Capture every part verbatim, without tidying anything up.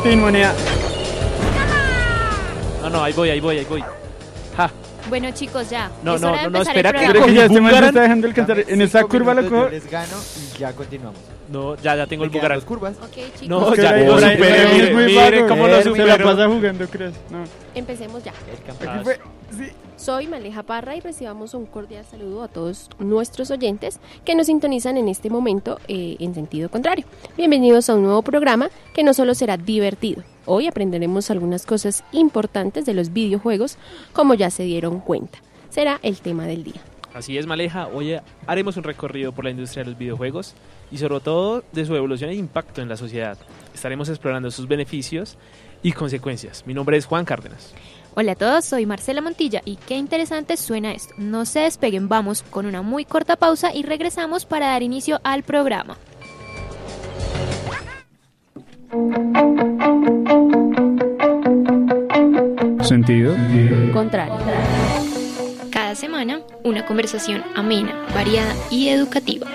Tin, moneda. No, no, ahí voy, ahí voy, ahí voy. Ja. Bueno, chicos, ya. No, es no, hora de no, no, empezar espera, el que programa. Creo que ya este man se Bugaran. está dejando alcanzar. En esa Cinco curva lo minutos, cojo. yo les gano y ya continuamos. No, ya, ya tengo Me el quedan Bugaran. dos curvas. Ok, chicos, No, Es que ya, Brian- lo Brian- superó, Brian mire, es muy mire vago. cómo lo Se la superó. pasa jugando, ¿crees? No. empecemos ya. El campeón. Aquí fue. Sí. Soy Maleja Parra y recibamos un cordial saludo a todos nuestros oyentes que nos sintonizan en este momento eh, en sentido contrario. Bienvenidos a un nuevo programa que no solo será divertido. Hoy aprenderemos algunas cosas importantes de los videojuegos, como ya se dieron cuenta. Será el tema del día. Así es, Maleja. Hoy haremos un recorrido por la industria de los videojuegos y sobre todo de su evolución e impacto en la sociedad. Estaremos explorando sus beneficios y consecuencias. Mi nombre es Juan Cárdenas. Hola a todos, soy Marcela Montilla y qué interesante suena esto. No se despeguen, vamos con una muy corta pausa y regresamos para dar inicio al programa. Sentido Contrario. Cada semana, una conversación amena, variada y educativa.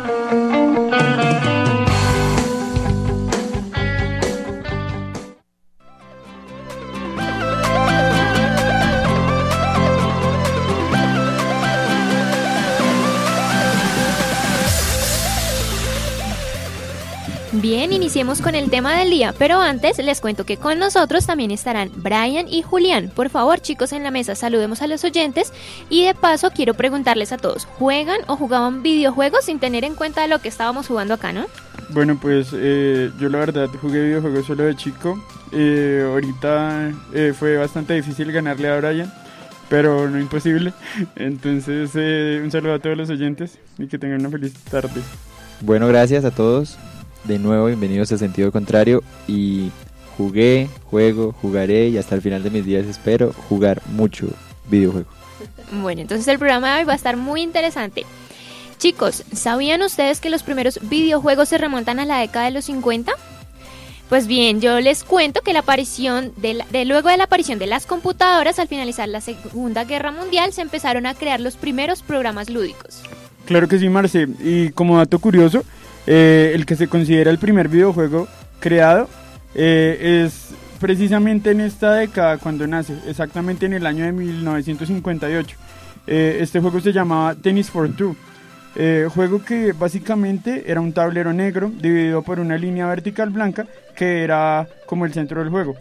Bien, iniciemos con el tema del día, pero antes les cuento que con nosotros también estarán Brian y Julián. Por favor, chicos en la mesa, saludemos a los oyentes y de paso quiero preguntarles a todos, ¿juegan o jugaban videojuegos sin tener en cuenta lo que estábamos jugando acá, no? Bueno, pues eh, yo la verdad jugué videojuegos solo de chico. Eh, ahorita eh, fue bastante difícil ganarle a Brian, pero no imposible. Entonces, eh, un saludo a todos los oyentes y que tengan una feliz tarde. Bueno, gracias a todos. De nuevo, bienvenidos a Sentido Contrario. Y jugué, juego, jugaré y hasta el final de mis días espero jugar mucho videojuego. Bueno, entonces el programa de hoy va a estar muy interesante. Chicos, ¿sabían ustedes que los primeros videojuegos se remontan a la década de los cincuenta? Pues bien, yo les cuento que la aparición de, la, de luego de la aparición de las computadoras al finalizar la Segunda Guerra Mundial se empezaron a crear los primeros programas lúdicos. Claro que sí, Marce. Y como dato curioso, eh, el que se considera el primer videojuego creado eh, es precisamente en esta década cuando nace, exactamente en el año de mil novecientos cincuenta y ocho. Eh, este juego se llamaba Tennis for Two. Eh, juego que básicamente era un tablero negro dividido por una línea vertical blanca que era como el centro del juego.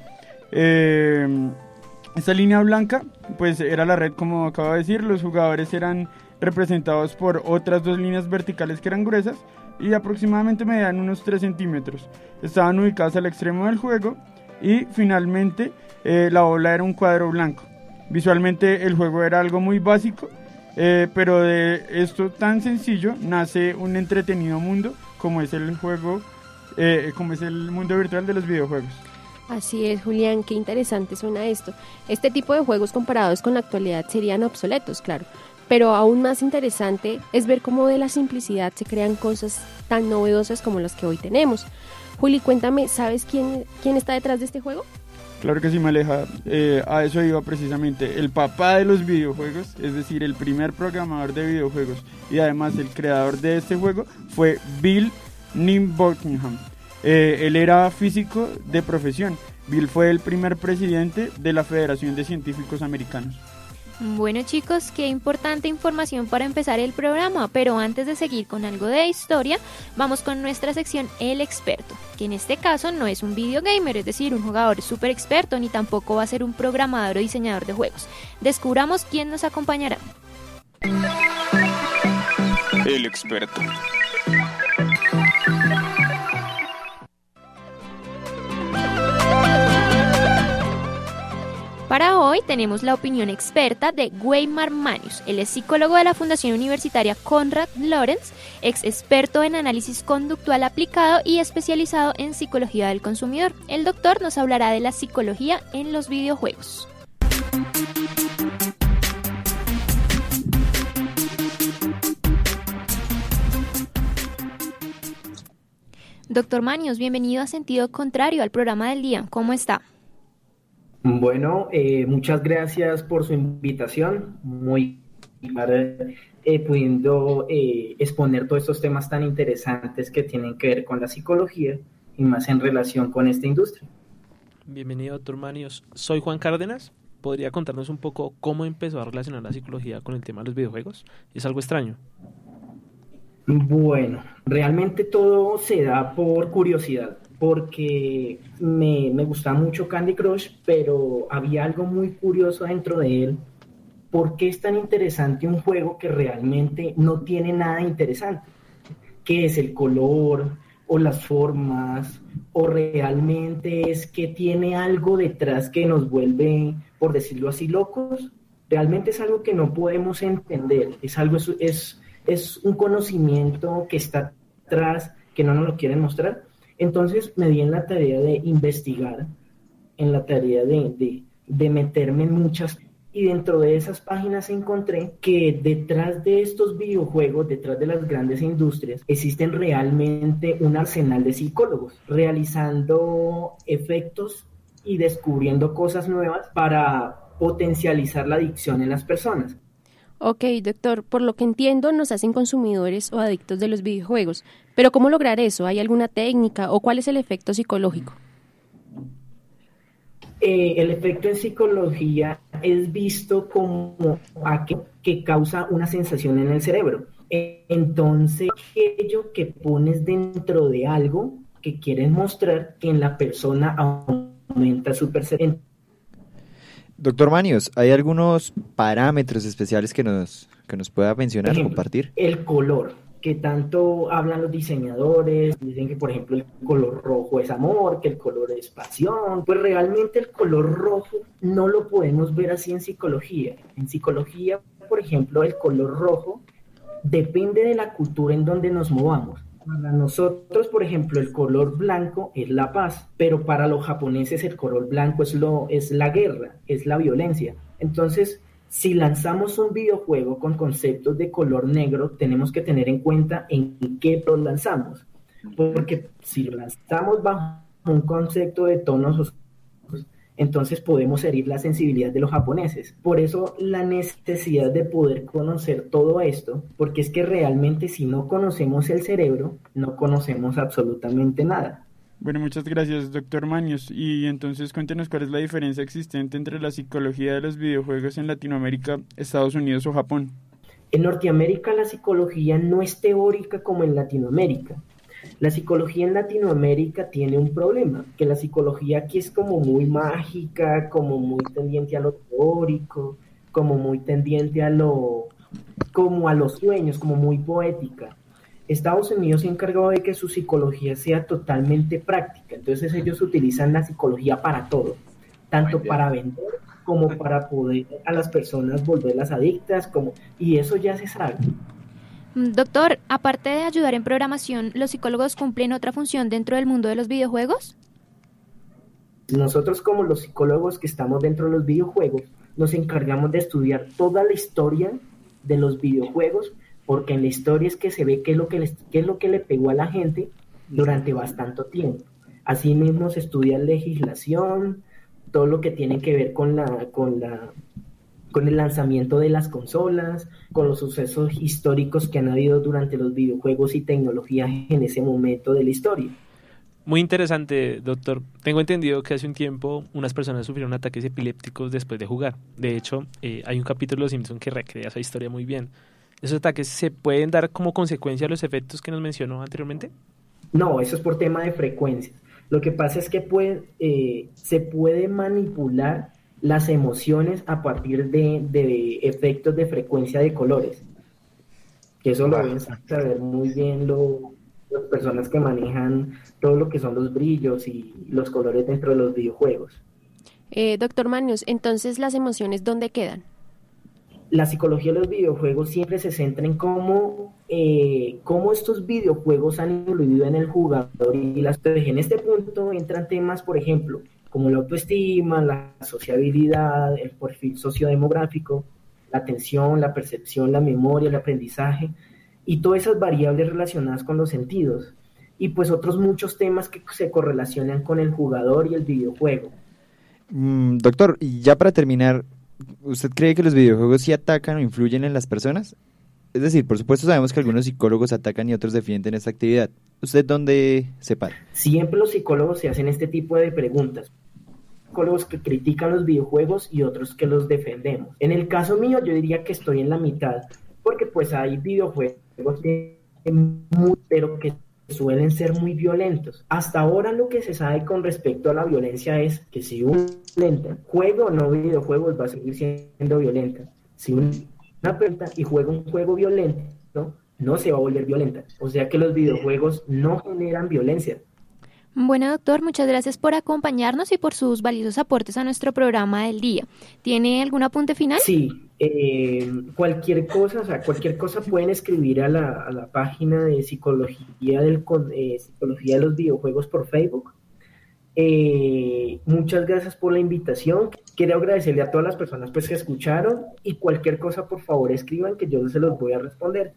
Eh, esta línea blanca pues era la red, como acabo de decir. Los jugadores eran representados por otras dos líneas verticales que eran gruesas y aproximadamente medían unos tres centímetros. Estaban ubicadas al extremo del juego y finalmente eh, la bola era un cuadro blanco. Visualmente el juego era algo muy básico, Eh, pero de esto tan sencillo nace un entretenido mundo como es el juego, eh, como es el mundo virtual de los videojuegos. Así es, Julián, qué interesante suena esto. Este tipo de juegos comparados con la actualidad serían obsoletos, claro, pero aún más interesante es ver cómo de la simplicidad se crean cosas tan novedosas como las que hoy tenemos. Juli, cuéntame, ¿sabes quién, quién está detrás de este juego? Claro que sí, Maleja, eh, a eso iba precisamente. El papá de los videojuegos, es decir, el primer programador de videojuegos y además el creador de este juego fue Bill Nimbuckingham. Eh, él era físico de profesión. Bill fue el primer presidente de la Federación de Científicos Americanos. Bueno, chicos, qué importante información para empezar el programa, pero antes de seguir con algo de historia, vamos con nuestra sección El Experto, que en este caso no es un videogamer, es decir, un jugador súper experto, ni tampoco va a ser un programador o diseñador de juegos. Descubramos quién nos acompañará. El Experto. Para hoy tenemos la opinión experta de Weimar Manius. Él es psicólogo de la Fundación Universitaria Konrad Lorenz, ex experto en análisis conductual aplicado y especializado en psicología del consumidor. El doctor nos hablará de la psicología en los videojuegos. Doctor Manius, bienvenido a Sentido Contrario, al programa del día. ¿Cómo está? Bueno, eh, muchas gracias por su invitación, muy eh, pudiendo eh, exponer todos estos temas tan interesantes que tienen que ver con la psicología y más en relación con esta industria. Bienvenido, doctor Manios. Soy Juan Cárdenas. ¿Podría contarnos un poco cómo empezó a relacionar la psicología con el tema de los videojuegos? Es algo extraño. Bueno, realmente todo se da por curiosidad, porque me, me gustaba mucho Candy Crush, pero había algo muy curioso dentro de él. ¿Por qué es tan interesante un juego que realmente no tiene nada interesante? ¿Qué es el color o las formas? ¿O realmente es que tiene algo detrás que nos vuelve, por decirlo así, locos? Realmente es algo que no podemos entender, es algo, es, es, es un conocimiento que está atrás, que no nos lo quieren mostrar. Entonces me di en la tarea de investigar, en la tarea de, de, de meterme en muchas, y dentro de esas páginas encontré que detrás de estos videojuegos, detrás de las grandes industrias, existen realmente un arsenal de psicólogos realizando efectos y descubriendo cosas nuevas para potencializar la adicción en las personas. Ok, doctor, por lo que entiendo nos hacen consumidores o adictos de los videojuegos, pero ¿cómo lograr eso? ¿Hay alguna técnica o cuál es el efecto psicológico? Eh, el efecto en psicología es visto como aquello que causa una sensación en el cerebro. Eh, entonces, aquello que pones dentro de algo que quieres mostrar que en la persona aumenta su percepción. Doctor Manios, ¿hay algunos parámetros especiales que nos, que nos pueda mencionar, Ejemplo, compartir? El color, que tanto hablan los diseñadores, dicen que por ejemplo el color rojo es amor, que el color es pasión. Pues realmente el color rojo no lo podemos ver así en psicología. En psicología, por ejemplo, el color rojo depende de la cultura en donde nos movamos. Para nosotros, por ejemplo, el color blanco es la paz, pero para los japoneses el color blanco es, lo, es la guerra, es la violencia. Entonces, si lanzamos un videojuego con conceptos de color negro, tenemos que tener en cuenta en qué lo lanzamos. Porque si lo lanzamos bajo un concepto de tonos oscuros, entonces podemos herir la sensibilidad de los japoneses. Por eso la necesidad de poder conocer todo esto, porque es que realmente si no conocemos el cerebro, no conocemos absolutamente nada. Bueno, muchas gracias, doctor Manios. Y entonces cuéntenos cuál es la diferencia existente entre la psicología de los videojuegos en Latinoamérica, Estados Unidos o Japón. En Norteamérica la psicología no es teórica como en Latinoamérica. La psicología en Latinoamérica tiene un problema, que la psicología aquí es como muy mágica, como muy tendiente a lo teórico, como muy tendiente a lo, como a los sueños, como muy poética. Estados Unidos se ha encargado de que su psicología sea totalmente práctica, entonces ellos utilizan la psicología para todo, tanto para vender como para poder a las personas volverlas adictas, como, y eso ya se sabe. Doctor, aparte de ayudar en programación, ¿los psicólogos cumplen otra función dentro del mundo de los videojuegos? Nosotros como los psicólogos que estamos dentro de los videojuegos, nos encargamos de estudiar toda la historia de los videojuegos, porque en la historia es que se ve qué es lo que, les, qué es lo que le pegó a la gente durante bastante tiempo. Asimismo se estudia legislación, todo lo que tiene que ver con la, con la, con el lanzamiento de las consolas, con los sucesos históricos que han habido durante los videojuegos y tecnología en ese momento de la historia. Muy interesante, doctor. Tengo entendido que hace un tiempo unas personas sufrieron ataques epilépticos después de jugar. De hecho, eh, hay un capítulo de Los Simpson que recrea esa historia muy bien. ¿Esos ataques se pueden dar como consecuencia de los efectos que nos mencionó anteriormente? No, eso es por tema de frecuencias. Lo que pasa es que puede, eh, se puede manipular las emociones a partir de, de efectos de frecuencia de colores. Que eso lo deben saber muy bien lo, las personas que manejan todo lo que son los brillos y los colores dentro de los videojuegos. Eh, doctor Manios, entonces, ¿las emociones dónde quedan? La psicología de los videojuegos siempre se centra en cómo, eh, cómo estos videojuegos han influido en el jugador y las en este punto entran temas, por ejemplo, como la autoestima, la sociabilidad, el perfil sociodemográfico, la atención, la percepción, la memoria, el aprendizaje y todas esas variables relacionadas con los sentidos y pues otros muchos temas que se correlacionan con el jugador y el videojuego. Mm, doctor, y ya para terminar, ¿usted cree que los videojuegos sí atacan o influyen en las personas? Es decir, por supuesto sabemos que algunos psicólogos atacan y otros defienden esta actividad. ¿Usted dónde se para? Siempre los psicólogos se hacen este tipo de preguntas. psicólogos que critican los videojuegos y otros que los defendemos. En el caso mío, yo diría que estoy en la mitad, porque pues hay videojuegos que, muy, pero que suelen ser muy violentos. Hasta ahora lo que se sabe con respecto a la violencia es que si un juego o no videojuegos va a seguir siendo violenta. Si una persona y juega un juego violento, ¿no? no se va a volver violenta. O sea que los videojuegos no generan violencia. Bueno, doctor, muchas gracias por acompañarnos y por sus valiosos aportes a nuestro programa del día. ¿Tiene algún apunte final? Sí, eh, cualquier cosa, o sea, cualquier cosa pueden escribir a la, a la página de psicología, del, eh, psicología de los videojuegos por Facebook. Eh, muchas gracias por la invitación. Quiero agradecerle a todas las personas pues, que escucharon y cualquier cosa, por favor, escriban que yo se los voy a responder.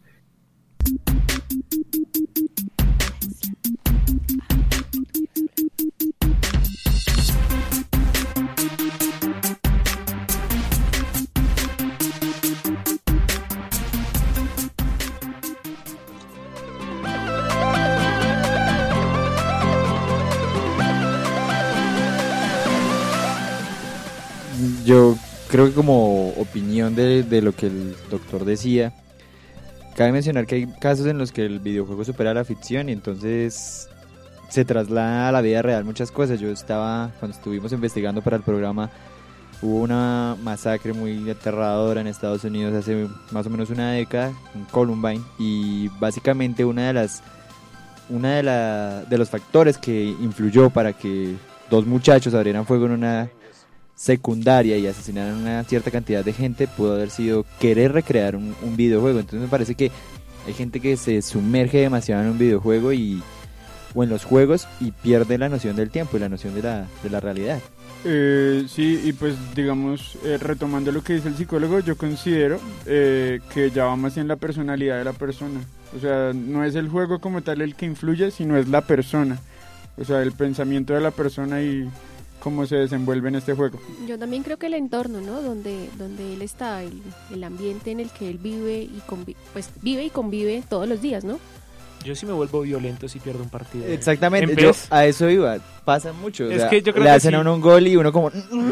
Yo creo que como opinión de, de lo que el doctor decía, cabe mencionar que hay casos en los que el videojuego supera la ficción y entonces se traslada a la vida real muchas cosas. Yo estaba, cuando estuvimos investigando para el programa, hubo una masacre muy aterradora en Estados Unidos hace más o menos una década, en Columbine, y básicamente una de las una de, la, de los factores que influyó para que dos muchachos abrieran fuego en una secundaria y asesinaron a una cierta cantidad de gente pudo haber sido querer recrear un, un videojuego. Entonces me parece que hay gente que se sumerge demasiado en un videojuego y o en los juegos y pierde la noción del tiempo y la noción de la, de la realidad. Eh, sí, y pues digamos, eh, retomando lo que dice el psicólogo, yo considero eh, que ya va más en la personalidad de la persona. O sea, no es el juego como tal el que influye, sino es la persona. O sea, el pensamiento de la persona y cómo se desenvuelve en este juego. Yo también creo que el entorno, ¿no? Donde, donde él está, el, el ambiente en el que él vive y convive, pues vive y convive todos los días, ¿no? Yo sí me vuelvo violento si pierdo un partido. Exactamente, En yo vez- a eso iba, pasa mucho. O Es sea, que yo creo le que hacen sí. a uno un gol y uno como...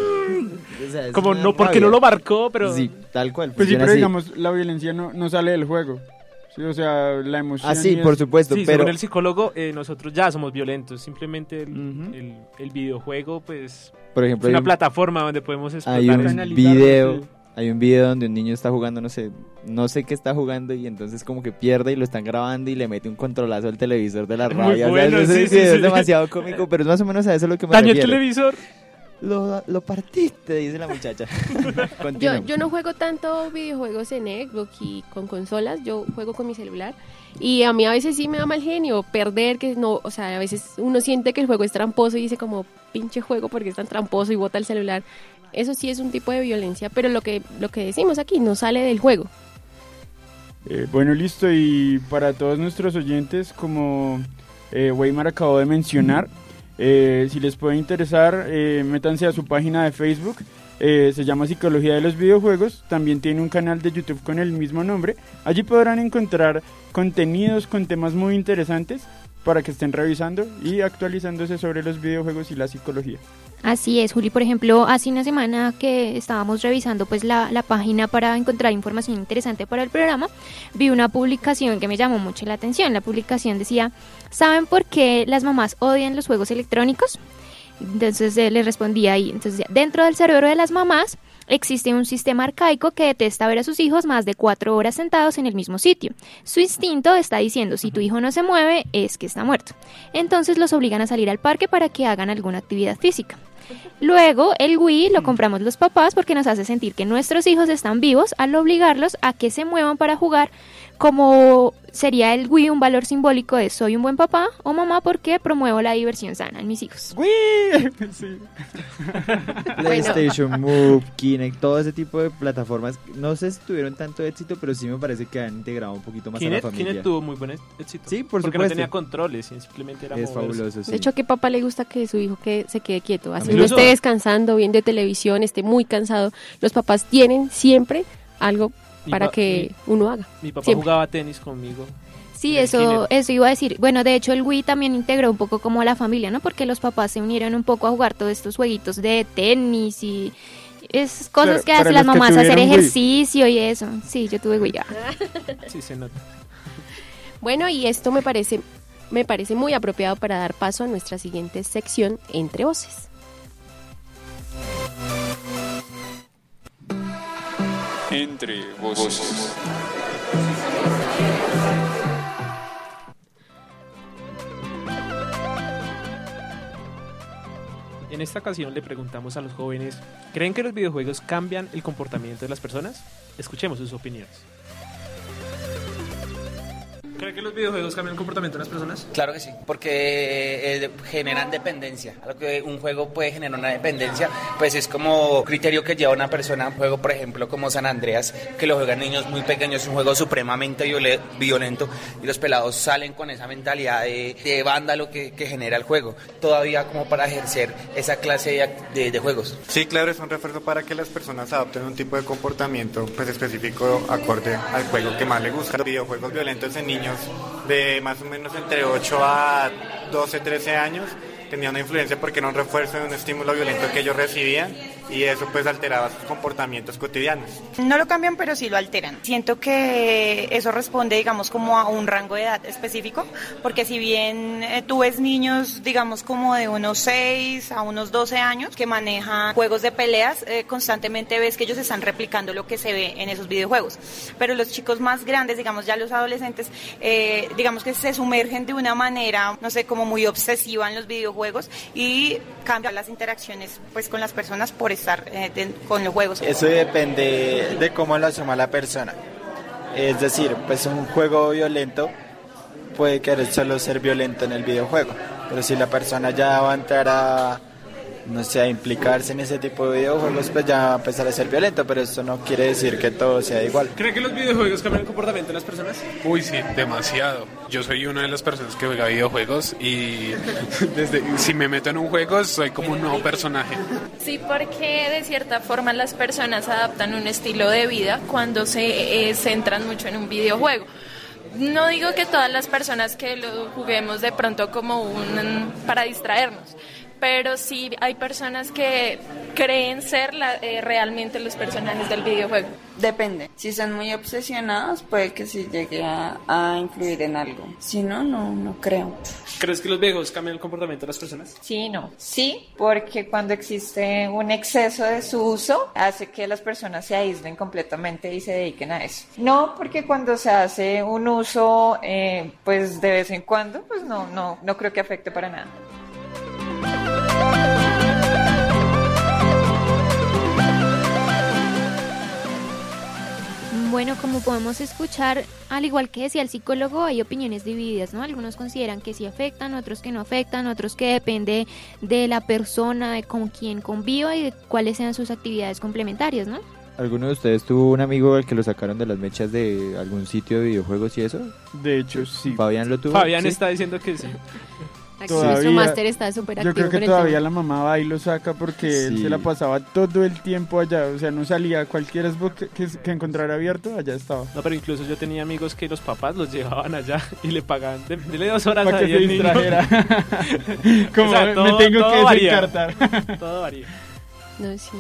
o sea, es Como una no, porque rabia. no lo marcó, pero... Sí, tal cual. Pues sí, funciona pero así. digamos, la violencia no, no sale del juego. Sí, o sea, la emoción. Ah, sí, y por eso. supuesto, Sí, pero... según el psicólogo, eh, nosotros ya somos violentos. Simplemente el, Ujú. el, el videojuego, pues, Por es ejemplo, hay una un, plataforma donde podemos explotar hay un eso. Analizarlo, video... sí. Hay un video donde un niño está jugando, no sé, no sé qué está jugando y entonces como que pierde y lo están grabando y le mete un controlazo al televisor de la Muy rabia. O sea, bueno, ese sí, sí, video sí. es demasiado cómico, pero es más o menos a eso lo que me Dañó el refiero. televisor. Lo, lo partiste, dice la muchacha. Yo, Continuemos. yo no juego tanto videojuegos en Xbox y con consolas, yo juego con mi celular y a mí a veces sí me da mal genio perder, que no, o sea, a veces uno siente que el juego es tramposo y dice como pinche juego porque es tan tramposo y bota el celular. Eso sí es un tipo de violencia, pero lo que lo que decimos aquí no sale del juego. Eh, bueno, listo. Y para todos nuestros oyentes, como eh, Weimar acabó de mencionar, eh, si les puede interesar, eh, métanse a su página de Facebook. Eh, se llama Psicología de los Videojuegos. También tiene un canal de YouTube con el mismo nombre. Allí podrán encontrar contenidos con temas muy interesantes para que estén revisando y actualizándose sobre los videojuegos y la psicología. Así es, Juli. Por ejemplo, hace una semana que estábamos revisando pues la, la página para encontrar información interesante para el programa, vi una publicación que me llamó mucho la atención. La publicación decía, ¿saben por qué las mamás odian los juegos electrónicos? Entonces eh, le respondía ahí, entonces decía, dentro del cerebro de las mamás existe un sistema arcaico que detesta ver a sus hijos más de cuatro horas sentados en el mismo sitio. Su instinto está diciendo, si tu hijo no se mueve, es que está muerto. Entonces los obligan a salir al parque para que hagan alguna actividad física. Luego, el Wii lo compramos los papás porque nos hace sentir que nuestros hijos están vivos al obligarlos a que se muevan para jugar, como sería el Wii un valor simbólico de soy un buen papá o mamá porque promuevo la diversión sana en mis hijos. ¡Uy! Sí. PlayStation Move, Kinect, todo ese tipo de plataformas, no sé si tuvieron tanto éxito, pero sí me parece que han integrado un poquito más a Kinect, la familia. Kinect tuvo muy buen éxito. Sí, por Porque no supuesto. tenía controles, y simplemente era Es moverse. fabuloso, sí. De hecho, ¿a qué papá le gusta que su hijo que se quede quieto? Así mí uno no. esté descansando, viendo televisión, esté muy cansado. Los papás tienen siempre algo Mi para pa- que uno haga. Mi papá Siempre. jugaba tenis conmigo. Sí, del eso, Kinect. eso iba a decir. Bueno, de hecho el Wii también integró un poco como a la familia, ¿no? Porque los papás se unieron un poco a jugar todos estos jueguitos de tenis y esas cosas Pero que para hacen las los que mamás, hacer tuvieron Wii. ejercicio y eso. Sí, yo tuve Wii ya. Sí, se nota. Bueno, y esto me parece, me parece muy apropiado para dar paso a nuestra siguiente sección, Entre Voces. Entre voces. En esta ocasión le preguntamos a los jóvenes, ¿creen que los videojuegos cambian el comportamiento de las personas? Escuchemos sus opiniones. ¿Creen que los videojuegos cambian el comportamiento de las personas? Claro que sí, porque eh, generan dependencia. A lo que un juego puede generar una dependencia, pues es como criterio que lleva una persona a un juego, por ejemplo, como San Andreas, que lo juegan niños muy pequeños, es un juego supremamente viole- violento y los pelados salen con esa mentalidad de, de vándalo que, que genera el juego, todavía como para ejercer esa clase de, act- de, de juegos. Sí, claro, es un refuerzo para que las personas adopten un tipo de comportamiento pues específico acorde al juego que más les gusta. Los videojuegos violentos en niños de más o menos entre ocho a doce, trece años tenía una influencia porque era un refuerzo de un estímulo violento que ellos recibían y eso pues alteraba sus comportamientos cotidianos. No lo cambian, pero sí lo alteran. Siento que eso responde, digamos, como a un rango de edad específico, porque si bien eh, tú ves niños, digamos, como de unos seis a unos doce años que manejan juegos de peleas, eh, constantemente ves que ellos están replicando lo que se ve en esos videojuegos. Pero los chicos más grandes, digamos, ya los adolescentes, eh, digamos que se sumergen de una manera, no sé, como muy obsesiva en los videojuegos y cambian las interacciones pues con las personas por estar eh, de, con los juegos. Eso depende de cómo lo asuma la persona. Es decir, pues un juego violento puede querer solo ser violento en el videojuego, pero si la persona ya va a entrar a, no sé, a implicarse en ese tipo de videojuegos, pues ya va a empezar a ser violento, pero eso no quiere decir que todo sea igual. ¿Creen que los videojuegos cambian el comportamiento de las personas? Uy, sí, demasiado. Yo soy una de las personas que juega videojuegos y desde si me meto en un juego soy como un nuevo personaje. Sí, porque de cierta forma las personas adaptan un estilo de vida cuando se eh, centran mucho en un videojuego. No digo que todas las personas que lo juguemos de pronto como un para distraernos, pero sí hay personas que creen ser la, eh, realmente los personajes del videojuego. Depende. Si son muy obsesionados, puede que sí llegue a, a influir en algo. Si no, no, no creo. ¿Crees que los videojuegos cambian el comportamiento de las personas? Sí, no. Sí, porque cuando existe un exceso de su uso, hace que las personas se aíslen completamente y se dediquen a eso. No, porque cuando se hace un uso, eh, pues de vez en cuando, pues no, no, no creo que afecte para nada. Bueno, como podemos escuchar, al igual que decía el psicólogo, hay opiniones divididas, ¿no? Algunos consideran que sí afectan, otros que no afectan, otros que depende de la persona, de con quién conviva y de cuáles sean sus actividades complementarias, ¿no? ¿Alguno de ustedes tuvo un amigo al que lo sacaron de las mechas de algún sitio de videojuegos y eso? De hecho, sí. ¿Fabián lo tuvo? Fabián ¿Sí? está diciendo que sí. Aquí nuestro máster está súper activo. Yo creo que con el todavía tema. la mamá va y lo saca porque Sí. él se la pasaba todo el tiempo allá, o sea, no salía, cualquier Xbox que, que, que encontrara abierto, allá estaba. No, pero incluso yo tenía amigos que los papás los llevaban allá y le pagaban de, dele dos horas Para ahí que se al niño. distrajera. Como O sea, me todo- tengo todo que varía. descartar. Todo varía. No, sí.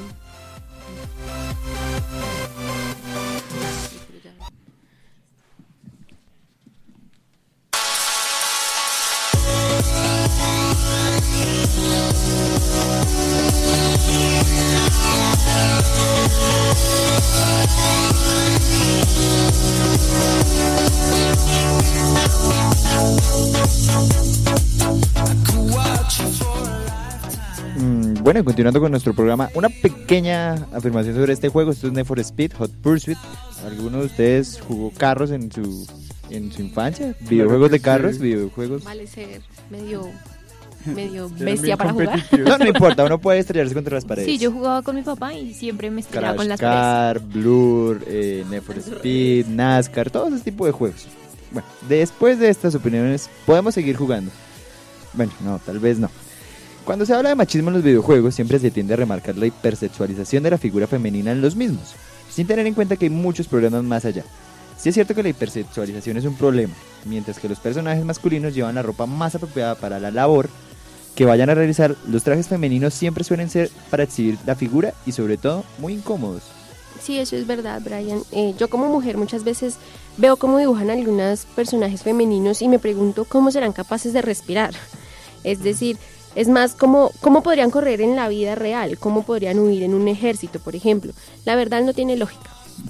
Mm, bueno, continuando con nuestro programa, una pequeña afirmación sobre este juego. Esto es Need for Speed Hot Pursuit. ¿Alguno de ustedes jugó carros en su en su infancia? ¿Videojuegos de carros? ¿Videojuegos? Vale ser medio, medio Eran bestia bien para jugar. competitivos. No, no importa, uno puede estrellarse contra las paredes. Sí, yo jugaba con mi papá y siempre me estrellaba con Crash las paredes. Car, Blur, eh, Need for Speed, NASCAR, todo ese tipo de juegos. Bueno, después de estas opiniones, podemos seguir jugando. Bueno, no, tal vez no. Cuando se habla de machismo en los videojuegos, siempre se tiende a remarcar la hipersexualización de la figura femenina en los mismos, sin tener en cuenta que hay muchos problemas más allá. Sí es cierto que la hipersexualización es un problema, mientras que los personajes masculinos llevan la ropa más apropiada para la labor que vayan a realizar, los trajes femeninos siempre suelen ser para exhibir la figura y sobre todo muy incómodos. Sí, eso es verdad, Brian. Eh, yo como mujer muchas veces veo cómo dibujan algunos personajes femeninos y me pregunto cómo serán capaces de respirar. Es decir, es más como cómo podrían correr en la vida real, cómo podrían huir en un ejército, por ejemplo. La verdad no tiene lógica.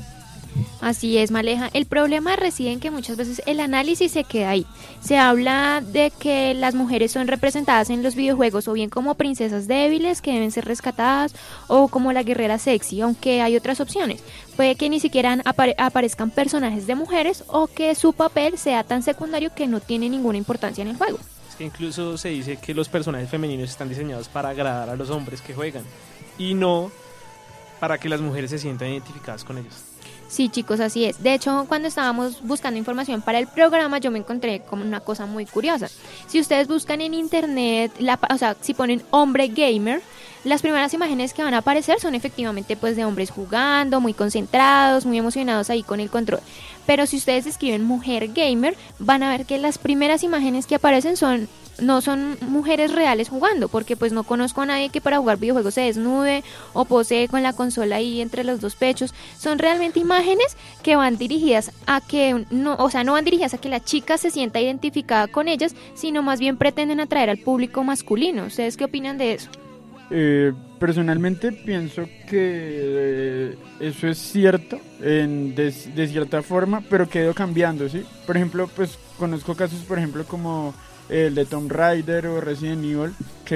Así es, Maleja. El problema reside en que muchas veces el análisis se queda ahí. Se habla de que las mujeres son representadas en los videojuegos o bien como princesas débiles que deben ser rescatadas o como la guerrera sexy, aunque hay otras opciones. Puede que ni siquiera apare- aparezcan personajes de mujeres o que su papel sea tan secundario que no tiene ninguna importancia en el juego. Es que incluso se dice que los personajes femeninos están diseñados para agradar a los hombres que juegan y no para que las mujeres se sientan identificadas con ellos. Sí, chicos, así es. De hecho, cuando estábamos buscando información para el programa, yo me encontré como una cosa muy curiosa. Si ustedes buscan en internet, la, o sea, si ponen hombre gamer, las primeras imágenes que van a aparecer son efectivamente pues de hombres jugando, muy concentrados, muy emocionados ahí con el control. Pero si ustedes escriben mujer gamer, van a ver que las primeras imágenes que aparecen son no son mujeres reales jugando, porque pues no conozco a nadie que para jugar videojuegos se desnude o posee con la consola ahí entre los dos pechos. Son realmente imágenes que van dirigidas a que no, o sea, no van dirigidas a que la chica se sienta identificada con ellas, sino más bien pretenden atraer al público masculino. ¿Ustedes qué opinan de eso? Eh, personalmente pienso que eh, eso es cierto en, de, de cierta forma, pero que ha ido cambiando, ¿sí? Por ejemplo, pues conozco casos, por ejemplo, como el de Tomb Raider o Resident Evil,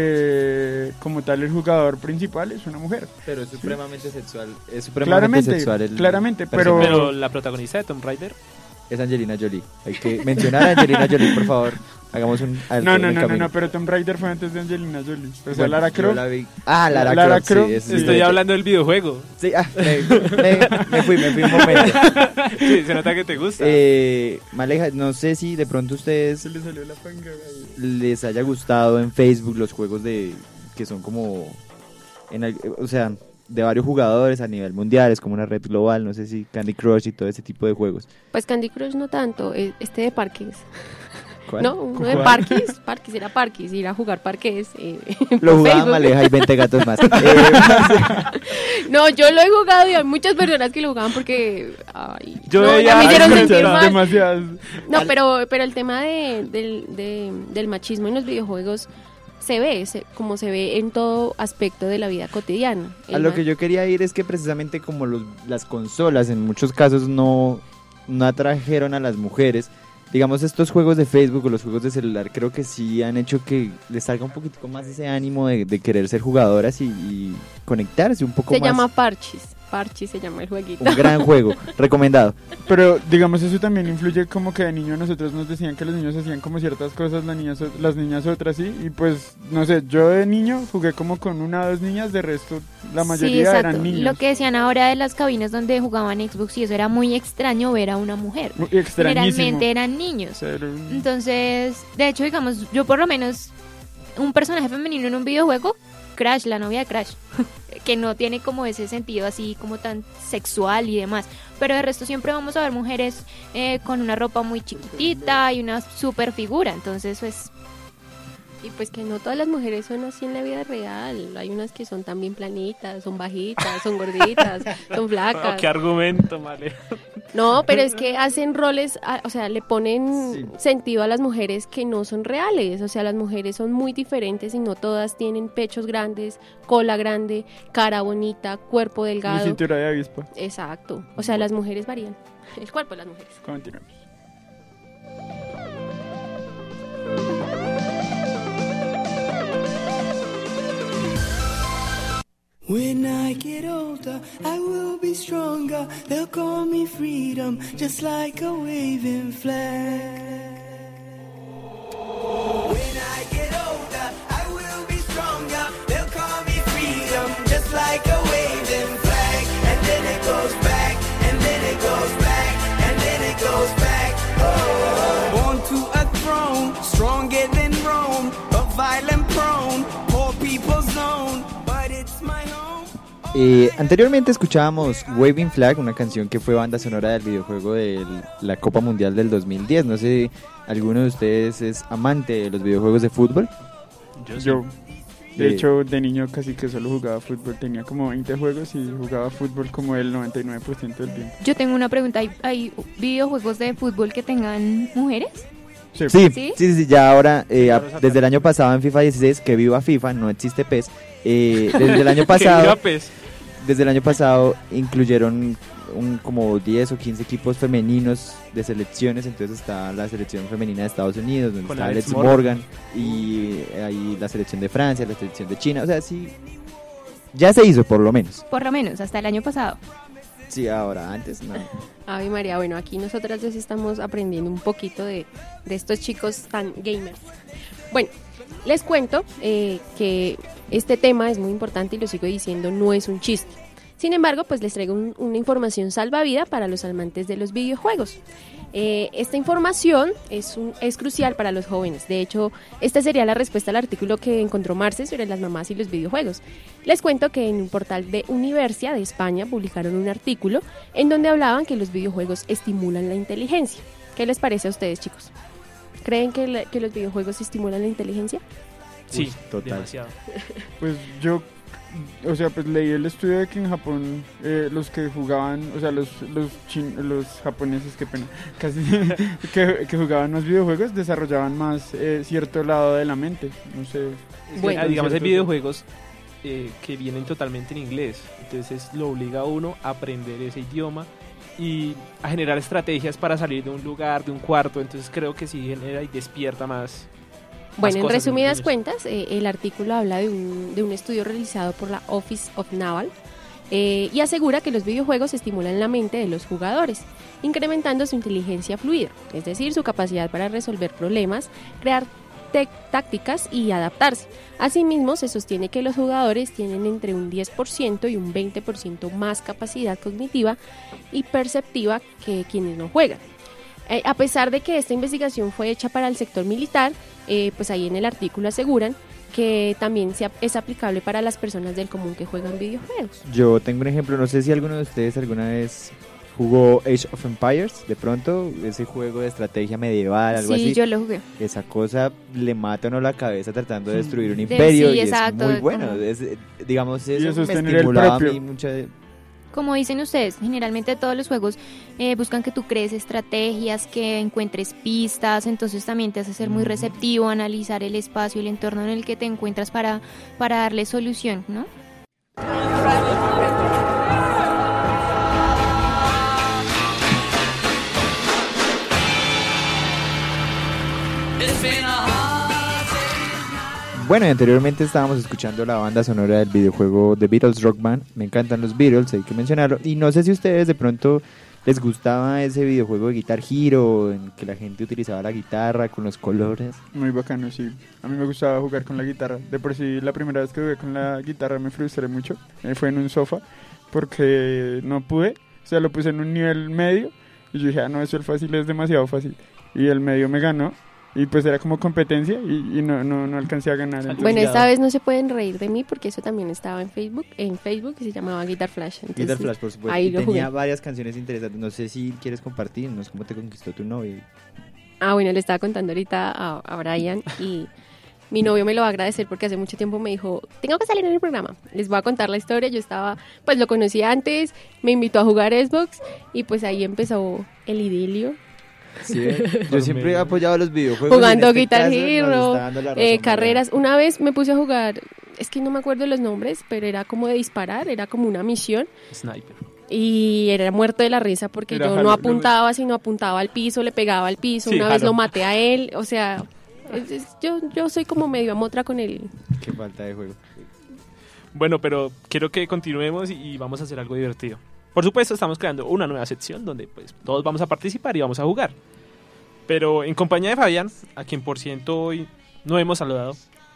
que como tal el jugador principal es una mujer. Pero es supremamente ¿sí? sexual. Es supremamente claramente, sexual el claramente, pero... pero la protagonista de Tomb Raider es Angelina Jolie. Hay que mencionar a Angelina Jolie, por favor. Hagamos un alto No, en no, el no, no, camino. no, pero Tomb Raider fue antes de Angelina Jolie. O sea, Bueno, Lara yo Croft. la vi. Ah, Lara, Lara Croft, Croft, sí, es sí. Estoy hablando del videojuego. Sí, ah, me, me, me fui, me fui un momento. Sí, se nota que te gusta. Eh, Maleja, no sé si de pronto ustedes Se le salió la panga, güey. les haya gustado en Facebook los juegos de que son como, en el, o sea, de varios jugadores a nivel mundial, es como una red global, no sé si Candy Crush y todo ese tipo de juegos. Pues Candy Crush no tanto, eh, este de parques. ¿Cuál? No, uno de ¿Cuál? parques, parques, era parques, ir a jugar parques. Eh, Lo por jugaba Facebook. Maleja y veinte gatos más. Eh, No, yo lo he jugado y hay muchas personas que lo jugaban porque... Ay, Yo no, veía- ya me hicieron Ay, sentir muchas, mal. demasiadas. No, pero, pero el tema de, del, de- del machismo en los videojuegos se ve, se- como se ve en todo aspecto de la vida cotidiana. a El lo ma- que yo quería ir es que precisamente como los, las consolas en muchos casos no, no atrajeron a las mujeres, digamos estos juegos de Facebook o los juegos de celular creo que sí han hecho que les salga un poquitico más ese ánimo de, de querer ser jugadoras y, y conectarse un poco Se más. llama Parchis, Parchis se llama el jueguito. Un gran juego, recomendado. Pero digamos eso también influye como que de niño nosotros nos decían que los niños hacían como ciertas cosas, las niñas, o- las niñas otras sí, y pues no sé, yo de niño jugué como con una o dos niñas, de resto la Sí, mayoría exacto. eran niños. Lo que decían ahora de las cabinas donde jugaban Xbox, y eso era muy extraño ver a una mujer. Muy extrañísimo. Generalmente eran niños. O sea, era un- Entonces, de hecho, digamos, yo por lo menos, un personaje femenino en un videojuego, Crash, la novia de Crash, que no tiene como ese sentido así como tan sexual y demás, pero de resto siempre vamos a ver mujeres eh, con una ropa muy chiquitita y una super figura, entonces pues... Y pues que no todas las mujeres son así en la vida real. Hay unas que son también planitas, son bajitas, son gorditas, son flacas. Oh, qué argumento, Male. No, pero es que hacen roles, a- o sea, le ponen Sí. sentido a las mujeres que no son reales. O sea, las mujeres son muy diferentes y no todas tienen pechos grandes, cola grande, cara bonita, cuerpo Mi delgado. cintura de avispa. Exacto. O sea, las mujeres varían. El cuerpo de las mujeres. Continuamos. When I get older, I will be stronger. They'll call me freedom, just like a waving flag. When I get older, I will be stronger. They'll call me freedom, just like a waving flag. And then it goes back, and then it goes back, and then it goes back. Oh, born to a throne, stronger than Rome, but violent prone, poor people's zone. But it's my home. Eh, anteriormente escuchábamos Waving Flag, una canción que fue banda sonora del videojuego de la Copa Mundial del dos mil diez. No sé, ¿alguno de ustedes es amante de los videojuegos de fútbol? Yo, Yo de eh, hecho, de niño casi que solo jugaba fútbol. Tenía como veinte juegos y jugaba fútbol como el noventa y nueve por ciento del tiempo. Yo tengo una pregunta, ¿hay, hay videojuegos de fútbol que tengan mujeres? Sí, sí, sí, sí, sí ya ahora, eh, a, desde el año pasado en FIFA dieciséis, que viva FIFA, no existe P E S, eh, desde el año pasado, P E S. desde el año pasado incluyeron un, como diez o quince equipos femeninos de selecciones. Entonces está la selección femenina de Estados Unidos, donde está Alex Morgan, Morgan y ahí la selección de Francia, la selección de China, o sea, sí, ya se hizo por lo menos. Por lo menos, hasta el año pasado. Sí, ahora, antes no. Ave María, bueno, aquí nosotras dos estamos aprendiendo un poquito de, de estos chicos tan gamers. Bueno, les cuento eh, que este tema es muy importante y lo sigo diciendo, no es un chiste. Sin embargo, pues les traigo un, una información salvavida para los amantes de los videojuegos. Eh, esta información es, un, es crucial para los jóvenes. De hecho, esta sería la respuesta al artículo que encontró Marce sobre las mamás y los videojuegos. Les cuento que en un portal de Universia de España publicaron un artículo en donde hablaban que los videojuegos estimulan la inteligencia. ¿Qué les parece a ustedes, chicos? ¿Creen que, la, que los videojuegos estimulan la inteligencia? Sí, Uy, total. Demasiado. Pues yo, o sea, pues leí el estudio de que en Japón eh, los que jugaban, o sea, los los chin, los japoneses, qué pena, casi que, que jugaban los videojuegos desarrollaban más eh, cierto lado de la mente, no sé. Bueno, que, digamos hay videojuegos eh, que vienen totalmente en inglés, entonces lo obliga a uno a aprender ese idioma y a generar estrategias para salir de un lugar, de un cuarto, entonces creo que sí genera y despierta más. Bueno, en resumidas cuentas, eh, el artículo habla de un, de un estudio realizado por la Office of Naval eh, y asegura que los videojuegos estimulan la mente de los jugadores, incrementando su inteligencia fluida, es decir, su capacidad para resolver problemas, crear tácticas y adaptarse. Asimismo, se sostiene que los jugadores tienen entre un diez por ciento y un veinte por ciento más capacidad cognitiva y perceptiva que quienes no juegan. Eh, a pesar de que esta investigación fue hecha para el sector militar, eh, pues ahí en el artículo aseguran que también se, es aplicable para las personas del común que juegan videojuegos. Yo tengo un ejemplo, no sé si alguno de ustedes alguna vez jugó Age of Empires, de pronto, ese juego de estrategia medieval, algo sí, así. Sí, yo lo jugué. Esa cosa le mata a uno la cabeza tratando de destruir un imperio, sí, y exacto, es muy bueno. Es, digamos, eso, eso me estimulaba a mí mucho. Como dicen ustedes, generalmente todos los juegos eh, buscan que tú crees estrategias, que encuentres pistas, entonces también te hace ser muy receptivo, analizar el espacio, el entorno en el que te encuentras para, para darle solución, ¿no? Bueno, y anteriormente estábamos escuchando la banda sonora del videojuego The Beatles Rock Band. Me encantan los Beatles, hay que mencionarlo. Y no sé si a ustedes de pronto les gustaba ese videojuego de Guitar Hero, en que la gente utilizaba la guitarra con los colores. Muy bacano, sí. A mí me gustaba jugar con la guitarra. De por sí, la primera vez que jugué con la guitarra me frustré mucho. Eh, fue en un sofá, porque no pude. O sea, lo puse en un nivel medio. Y yo dije, ah, no, eso el fácil es demasiado fácil. Y el medio me ganó. Y pues era como competencia y, y no, no, no alcancé a ganar. Entonces, bueno, esta vez no se pueden reír de mí porque eso también estaba en Facebook, en Facebook y se llamaba Guitar Flash. Entonces, Guitar Flash, por supuesto. Ahí y lo tenía jugué. varias canciones interesantes. No sé si quieres compartirnos cómo te conquistó tu novio. Ah, bueno, le estaba contando ahorita a, a Brian y mi novio me lo va a agradecer porque hace mucho tiempo me dijo, tengo que salir en el programa. Les voy a contar la historia. Yo estaba, pues lo conocí antes, me invitó a jugar Xbox y pues ahí empezó el idilio. Sí, yo siempre he apoyado los videojuegos. Jugando este Guitar Hero, eh, carreras. Una vez me puse a jugar, es que no me acuerdo los nombres, pero era como de disparar, era como una misión. Sniper. Y era muerto de la risa porque era yo Halo, no apuntaba, sino apuntaba al piso, le pegaba al piso. Sí, una Halo. Vez lo maté a él, o sea, es, es, yo, yo soy como medio amotra con él. Qué falta de juego. Bueno, pero quiero que continuemos y, y vamos a hacer algo divertido. Por supuesto, estamos creando una nueva sección donde pues todos vamos a participar y vamos a jugar. Pero en compañía de Fabián, a quien por ciento hoy no hemos saludado.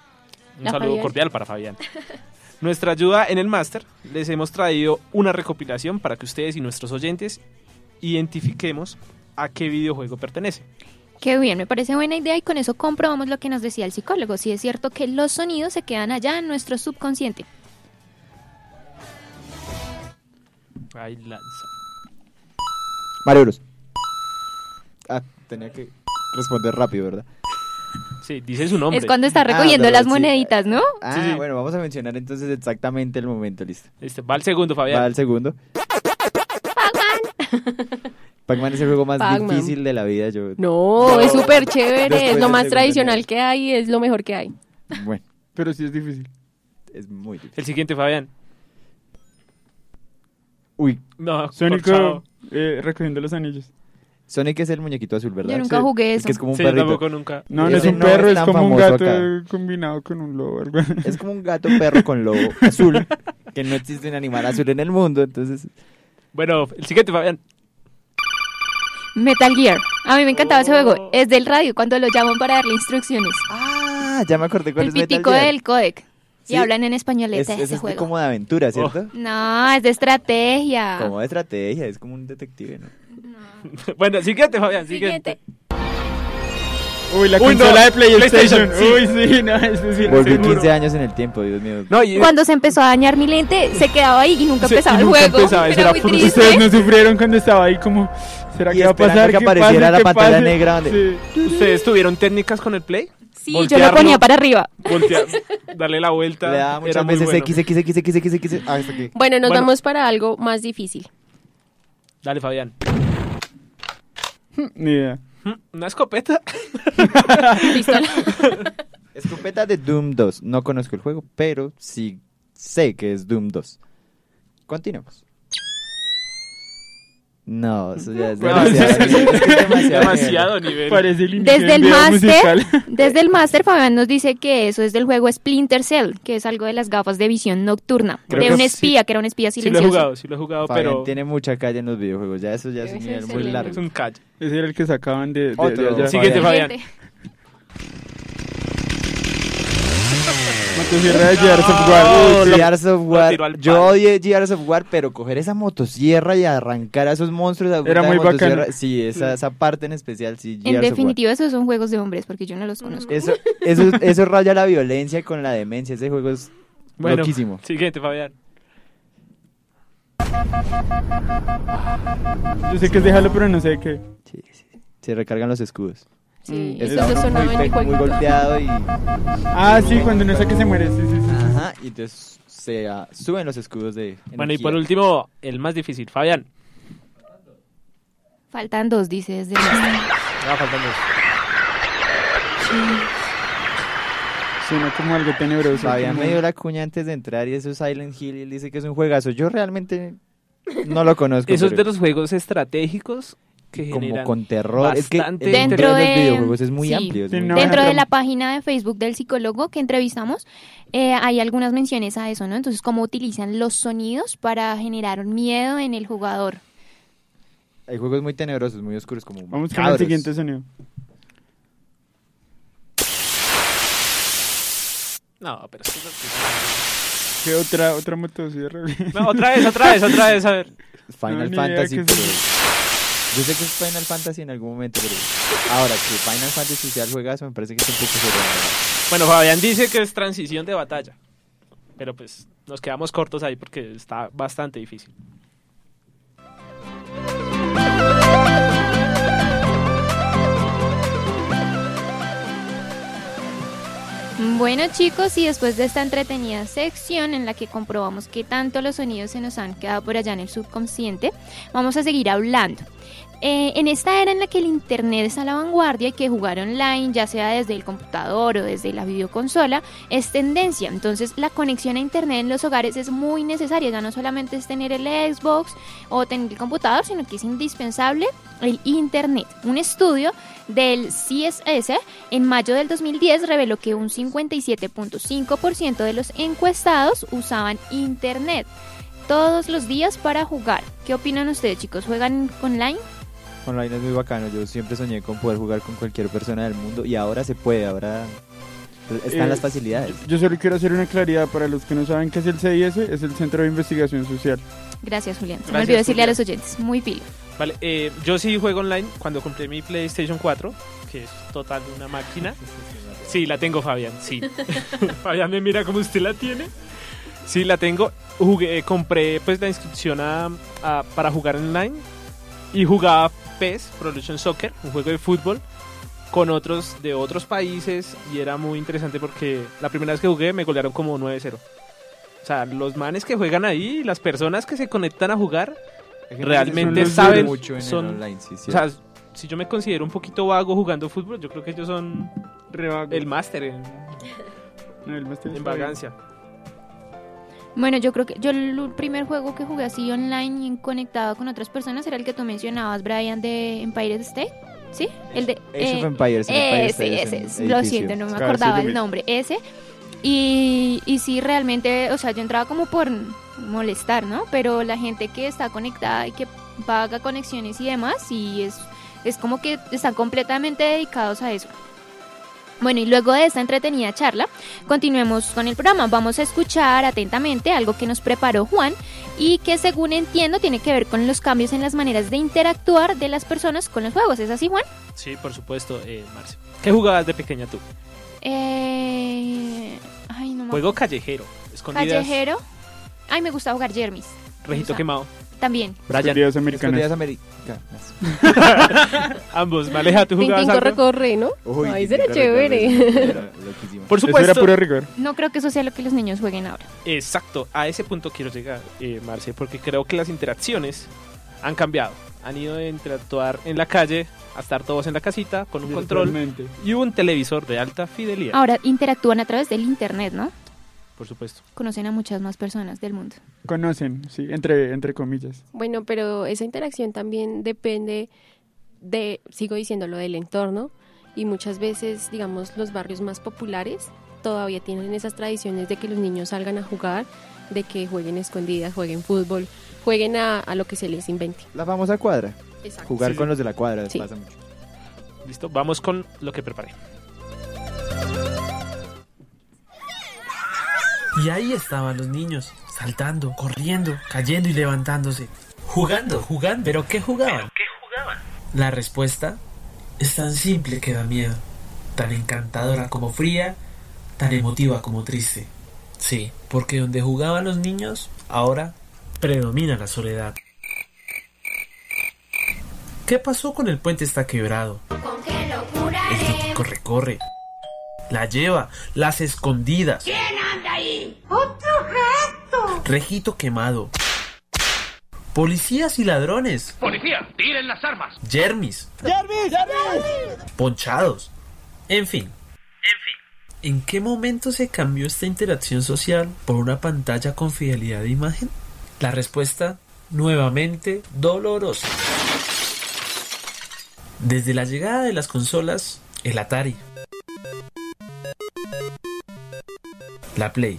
Un La saludo Fabián. cordial para Fabián. Nuestra ayuda en el máster, les hemos traído una recopilación para que ustedes y nuestros oyentes identifiquemos a qué videojuego pertenece. Qué bien, me parece buena idea y con eso comprobamos lo que nos decía el psicólogo. Si es cierto que los sonidos se quedan allá en nuestro subconsciente. Ahí lanza. Mario Bros. Ah, tenía que responder rápido, ¿verdad? Sí, dice su nombre. Es cuando está recogiendo Ah, las sí. moneditas, ¿no? Ah, Sí, sí. bueno, vamos a mencionar entonces exactamente el momento, listo. Este, va al segundo, Fabián. Va al segundo. Pac-Man es el juego más Pac-Man. difícil de la vida. Yo... No, es súper chévere, Después es lo del más segundo tradicional nivel. que hay, es lo mejor que hay. Bueno, Pero sí es difícil. es muy difícil. El siguiente, Fabián. Uy, No, Sónico corchado. eh, recogiendo los anillos. Sonic es el muñequito azul, ¿verdad? Yo nunca Sí. jugué Es eso. que es como un Sí, perrito. tampoco nunca. No, no es Ese un no perro, es es tan como un famoso gato acá. combinado con un lobo. Algo así. Es como un gato perro con lobo azul, que no existe un animal azul en el mundo, entonces... Bueno, el siguiente, Fabián. Metal Gear. A mí me encantaba ese Oh. juego. Es del radio, cuando lo llaman para darle instrucciones. Ah, ya me acordé cuál El es Metal pitico Gear. del codec. Sí. Y hablan en español Es, de es, ese es juego. como de aventura, ¿cierto? No, es de estrategia. Como de estrategia, es como un detective, ¿no? Bueno, siguiente, Fabián, siguiente. Uy, la Uy, consola no, de PlayStation. PlayStation, Uy, sí, no, eso sí. Volví seguro. quince años en el tiempo, Dios mío. No, y, Cuando se empezó a dañar mi lente, se quedaba ahí y nunca Sí, empezaba y el nunca juego. empezaba, eso Era era muy por- triste. Ustedes no sufrieron cuando estaba ahí como, ¿será Y que va a esperando pasar? que ¿Qué apareciera pase? la ¿Qué pantalla pase? negra donde- Sí. ¿Ustedes tuvieron técnicas con el Play? Sí, yo lo Voltearlo, ponía para arriba. Voltear, darle la vuelta. Le daba era muchas muy veces bueno. X, X, X, X, X, X, ah, hasta aquí. Bueno, nos Bueno. vamos para algo más difícil. Dale, Fabián. Ni idea. ¿Una escopeta? Pistola. Escopeta de Doom dos. No conozco el juego, pero sí sé que es Doom dos. Continuemos. No, eso ya es No, demasiado. es- nivel, es que es demasiado Demasiado nivel. Parece el inicio Desde de el un video máster, musical. desde el máster Fabián nos dice que eso es del juego Splinter Cell, que es algo de las gafas de visión nocturna, Creo de que un sí. espía, que era un espía Sí lo he silencioso. jugado, sí lo he jugado, Fabián pero tiene mucha calle en los videojuegos. Ya eso ya es un Ese nivel es muy el- largo. es un calle. Ese era el que sacaban de, de, de Otro. allá. Siguiente, Fabián. Motosierra de Gears of No. War. Uy, lo- Gears of lo War. tiró al Yo palo. odié Gears of War, pero coger esa motosierra y arrancar a esos monstruos. a punta Era de muy motosierra, bacano. Sí, esa, esa parte en especial, sí. En Gears of War. definitiva, esos son juegos de hombres, porque yo no los conozco. Eso, eso, eso raya la violencia con la demencia. Ese juego es Bueno, loquísimo. siguiente, Fabián. Yo sé que es de Halo, pero no sé de qué. Sí, sí. Se recargan los escudos. Sí, Mm, eso Está lo sonaba muy, en el pe- muy jueguito. golpeado y... Ah, sí, cuando no sé que se muere. Sí, sí, sí. Ajá, y entonces se ah, suben los escudos de Bueno, y energía. por último, el más difícil, Fabián. Faltan dos, dice desde el máster. Ah, faltan dos. Suena como algo tenebroso. Fabián como- me dio la cuña antes de entrar y eso es Silent Hill y él dice que es un juegazo. Yo realmente no lo conozco. Esos de pero los juegos estratégicos que como generan con terror. Es que el bastante- mundo Dentro de los de- videojuegos es muy sí. amplio. es Sí, muy no, amplio. Dentro de pero- la página de Facebook del psicólogo que entrevistamos, eh, hay algunas menciones a eso, ¿no? Entonces, cómo utilizan los sonidos para generar miedo en el jugador. Hay juegos muy tenebrosos, muy oscuros como Vamos con el macabros. siguiente sonido. No, pero... es que- ¿Qué otra, otra motosierra? No, otra vez, otra vez, otra vez, a ver. Final No, ni idea Fantasy, qué es pero... eso. Yo sé que es Final Fantasy en algún momento, pero ahora que Final Fantasy sea el juegazo me parece que es un poco sobrevalorado. Bueno, Fabián dice que es transición de batalla. Pero pues nos quedamos cortos ahí porque está bastante difícil. Bueno, chicos, y después de esta entretenida sección en la que comprobamos que tanto los sonidos se nos han quedado por allá en el subconsciente, vamos a seguir hablando. Eh, en esta era en la que el internet está a la vanguardia y que jugar online, ya sea desde el computador o desde la videoconsola, es tendencia. Entonces la conexión a internet en los hogares es muy necesaria, ya no solamente es tener el Xbox o tener el computador, sino que es indispensable el internet. Un estudio del C S S en mayo del dos mil diez reveló que un cincuenta y siete punto cinco por ciento de los encuestados usaban internet todos los días para jugar. ¿Qué opinan ustedes, chicos? ¿Juegan online? Online es muy bacano, yo siempre soñé con poder jugar con cualquier persona del mundo y ahora se puede, ahora están Eh, las facilidades. Yo solo quiero hacer una claridad para los que no saben qué es el C I S, es el Centro de Investigación Social. Gracias, Julián. Se me Gracias, olvidó decirle Julián. a los oyentes. Muy pilo. Vale, eh, yo sí juego online cuando compré mi PlayStation cuatro, que es total una máquina. Sí, la tengo, Fabián, sí. Fabián me mira como usted la tiene. Sí, la tengo. Jugué, compré pues la inscripción a, a- para jugar online y jugaba P E S, Pro Evolution Soccer, un juego de fútbol, con otros de otros países y era muy interesante porque la primera vez que jugué me golearon como nueve cero. O sea, los manes que juegan ahí, las personas que se conectan a jugar, realmente son saben mucho en el son, online, sí, o sea, si yo me considero un poquito vago jugando fútbol, yo creo que ellos son el máster en, el máster en vagancia. Bueno, yo creo que yo el primer juego que jugué así online y conectado con otras personas era el que tú mencionabas, Brian, de Empire State. ¿Sí? El de Age of Empires, el Empire State ese, es ese, un lo edificio. siento, no me Claro, acordaba sí, el lo nombre, ese. Y, y sí, realmente, o sea, yo entraba como por molestar, ¿no? Pero la gente que está conectada y que paga conexiones y demás, y es, es como que están completamente dedicados a eso. Bueno, y luego de esta entretenida charla, continuemos con el programa. Vamos a escuchar atentamente algo que nos preparó Juan y que, según entiendo, tiene que ver con los cambios en las maneras de interactuar de las personas con los juegos. ¿Es así, Juan? Sí, por supuesto, eh, Marcio. ¿Qué jugabas de pequeña tú? Eh... Ay, no me Juego callejero, escondidas. Callejero. Ay, me gusta jugar Jermis. Rejito quemado. También. Brian. Escondidas americanas. Escondidas americanas. Ambos. Maleja, tú jugabas Tintín corre, algo? corre, ¿no? Uy, Ay, Tintín será corre, chévere. corre, era loquísimo. Por Eso supuesto. era puro rigor. No creo que eso sea lo que los niños jueguen ahora. Exacto, a ese punto quiero llegar, eh, Marce, porque creo que las interacciones han cambiado. Han ido de interactuar en la calle a estar todos en la casita con un control Virtualmente. y un televisor de alta fidelidad. Ahora interactúan a través del internet, ¿no? Por supuesto. Conocen a muchas más personas del mundo. Conocen, sí, entre, entre comillas. Bueno, pero esa interacción también depende de, sigo diciéndolo, del entorno. Y muchas veces, digamos, los barrios más populares todavía tienen esas tradiciones de que los niños salgan a jugar, de que jueguen escondidas, jueguen fútbol, jueguen a, a lo que se les invente. La famosa cuadra. Exacto. Jugar Sí, con sí. los de la cuadra, Sí. pasa mucho. Listo, vamos con lo que preparé. Y ahí estaban los niños, saltando, corriendo, cayendo y levantándose. Jugando, jugando. ¿Pero qué jugaban? ¿Qué jugaban? La respuesta es tan simple que da miedo, tan encantadora como fría, tan emotiva como triste. Sí, porque donde jugaban los niños, ahora predomina la soledad. ¿Qué pasó con el puente está quebrado? El Titi corre, corre. La lleva, las escondidas. ¿Quién anda ahí? ¡Otro gato! Rejito quemado. Policías y ladrones. ¡Policía! ¡Tiren las armas! Jermis. ¡Jermis! ¡Jermis! Ponchados. En fin. En fin. ¿En qué momento se cambió esta interacción social por una pantalla con fidelidad de imagen? La respuesta, nuevamente, dolorosa. Desde la llegada de las consolas, el Atari, la Play,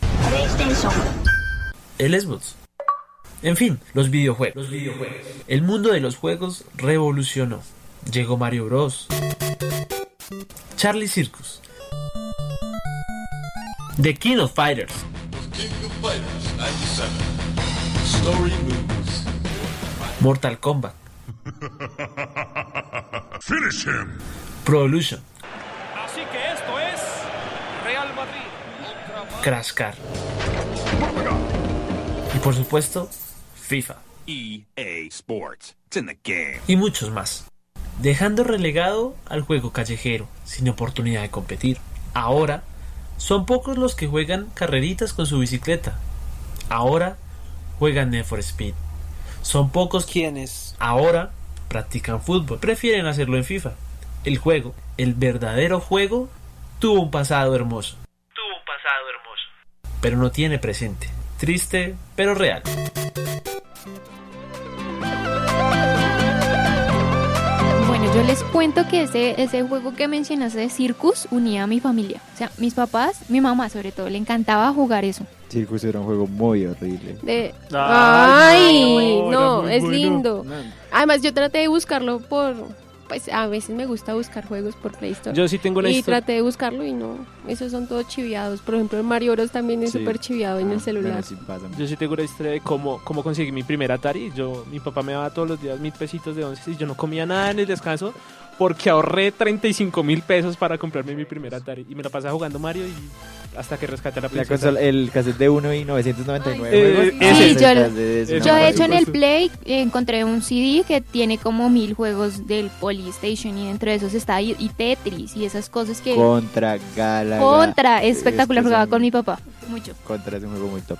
el Xbox, en fin, los videojuegos. los videojuegos. El mundo de los juegos revolucionó. Llegó Mario Bros, Charlie Circus, The King of Fighters, Mortal Kombat, Finish him. Pro Evolution, Así que esto es Real Madrid. Crash Car y por supuesto FIFA E A Sports. It's in the game. y muchos más, dejando relegado al juego callejero sin oportunidad de competir. Ahora son pocos los que juegan carreritas con su bicicleta. Ahora juegan Need for Speed. Son pocos quienes ahora practican fútbol, prefieren hacerlo en FIFA. El juego, el verdadero juego, tuvo un pasado hermoso. Tuvo un pasado hermoso. Pero no tiene presente. Triste, pero real. Bueno, yo les cuento que ese, ese juego que mencionaste de Circus unía a mi familia. O sea, mis papás, mi mamá sobre todo, le encantaba jugar eso. Circus era un juego muy horrible. De... Ay, Ay, no, no, era muy es bueno. lindo. No. Además, yo traté de buscarlo por... Pues a veces me gusta buscar juegos por Play Store. Yo sí tengo una Y historia. traté de buscarlo y no, esos son todos chiviados. Por ejemplo, el Mario Bros también es Sí. súper chiviado en el celular. Yo sí tengo una historia de cómo, cómo conseguí mi primer Atari. Yo, mi papá me daba todos los días mil pesitos de once y yo no comía nada en el descanso porque ahorré treinta y cinco mil pesos para comprarme mi primer Atari. Y me la pasaba jugando Mario y hasta que rescate a la La princesa. consola, el cassette de uno y novecientos noventa y nueve Ay, juegos. eh, Ah, ese. Sí, ese yo, cassette es yo una de hecho en el maravilla. Play eh, encontré un C D que tiene como mil juegos del Polystation y dentro de esos está y, y Tetris y esas cosas que... Contra Galaga. Contra, espectacular, Es que jugaba son- con mi papá, mucho. Contra es un juego muy top.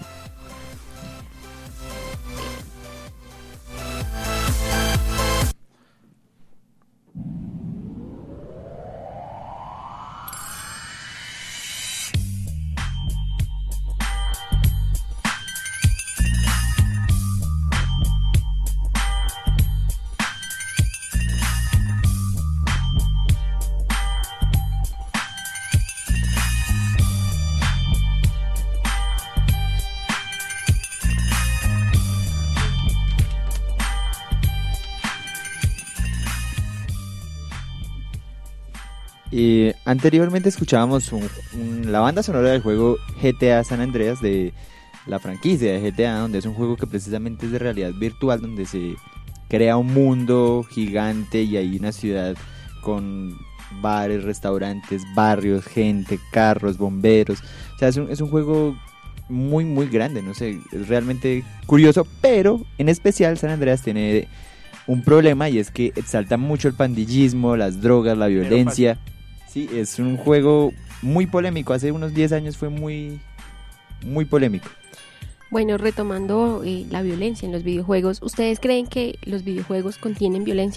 Y anteriormente escuchábamos un- un- la banda sonora del juego G T A San Andreas, de la franquicia de G T A, donde es un juego que precisamente es de realidad virtual, donde se crea un mundo gigante y hay una ciudad con bares, restaurantes, barrios, gente, carros, bomberos. O sea, es un, es un juego muy, muy grande, no sé, es realmente curioso, pero en especial San Andreas tiene un problema y es que exalta mucho el pandillismo, las drogas, la violencia. Sí, es un juego muy polémico. Hace unos diez años fue muy, muy polémico. Bueno, retomando eh, la violencia en los videojuegos, ¿ustedes creen que los videojuegos contienen violencia?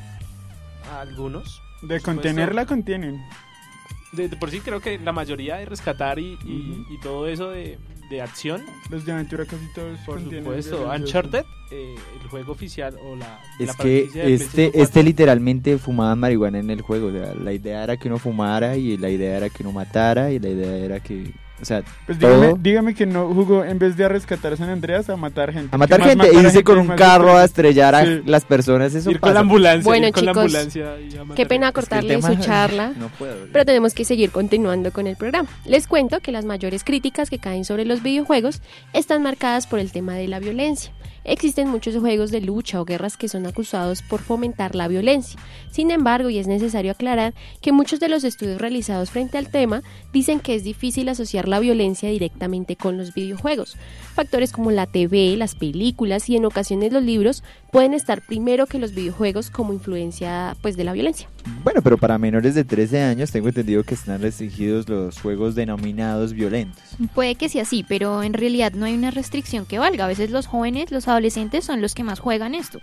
Algunos. De contenerla contienen. De, de por sí creo que la mayoría de rescatar y, y, y todo eso de, de acción. Los de aventura casi todos Por contienen supuesto, violencia. Uncharted, eh, el juego oficial o la... Es la que franquicia de este, PlayStation cuatro. este literalmente fumaban marihuana en el juego. O sea, la idea era que uno fumara y la idea era que uno matara y la idea era que... O sea, Pues todo... dígame, dígame que no jugó en vez de a rescatar a San Andreas a matar gente. A matar ¿Qué más gente, matar a irse con un más carro a diferente? estrellar a Sí. las personas, eso Ir con pasa. la ambulancia, Bueno, ir con la chicos, ambulancia y a matar qué pena gente. cortarle el su tema- charla, no puedo. pero tenemos que seguir continuando con el programa. Les cuento que las mayores críticas que caen sobre los videojuegos están marcadas por el tema de la violencia. Existen muchos juegos de lucha o guerras que son acusados por fomentar la violencia. Sin embargo, y es necesario aclarar que muchos de los estudios realizados frente al tema dicen que es difícil asociar la violencia directamente con los videojuegos. Factores como la T V, las películas y en ocasiones los libros pueden estar primero que los videojuegos como influencia pues de la violencia. Bueno, pero para menores de trece años tengo entendido que están restringidos los juegos denominados violentos. Puede que sea así, pero en realidad no hay una restricción que valga. A veces los jóvenes, los adolescentes son los que más juegan esto.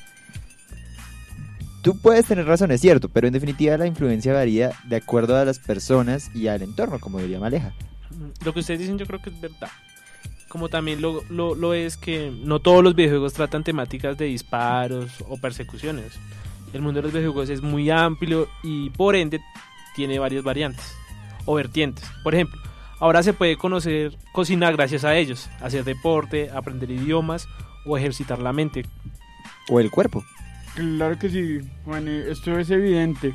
Tú puedes tener razón, es cierto, pero en definitiva la influencia varía de acuerdo a las personas y al entorno, como diría Maleja. Lo que ustedes dicen yo creo que es verdad. Como también lo, lo, lo es que no todos los videojuegos tratan temáticas de disparos o persecuciones. El mundo de los videojuegos es muy amplio y por ende tiene varias variantes o vertientes. Por ejemplo, ahora se puede conocer cocinar gracias a ellos, hacer deporte, aprender idiomas o ejercitar la mente. O el cuerpo. Claro que sí, Juan, eh, esto es evidente.